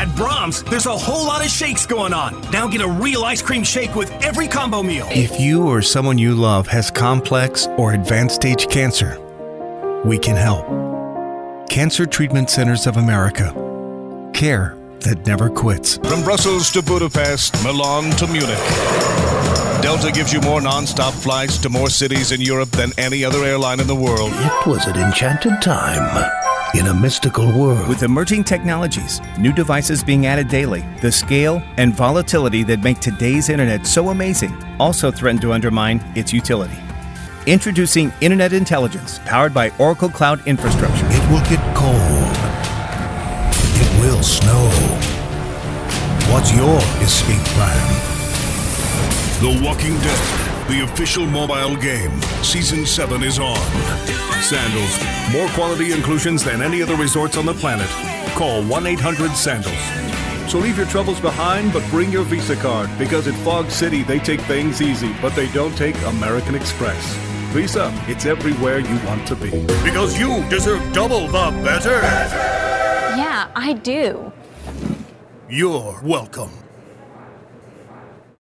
At Brahms, there's a whole lot of shakes going on. Now get a real ice cream shake with every combo meal. If you or someone you love has complex or advanced stage cancer, we can help. Cancer Treatment Centers of America. Care that never quits. From Brussels to Budapest, Milan to Munich, Delta gives you more non-stop flights to more cities in Europe than any other airline in the world. It was an enchanted time in a mystical world. With emerging technologies, new devices being added daily, the scale and volatility that make today's internet so amazing also threaten to undermine its utility. Introducing Internet Intelligence, powered by Oracle Cloud Infrastructure. It will get cold. It will snow. What's your escape plan? The Walking Dead, the official mobile game. Season 7 is on. Sandals. More quality inclusions than any other resorts on the planet. Call 1-800-SANDALS. So leave your troubles behind, but bring your Visa card, because at Fog City they take things easy, but they don't take American Express. Visa, it's everywhere you want to be. Because you deserve double the better. Yeah, I do. You're welcome.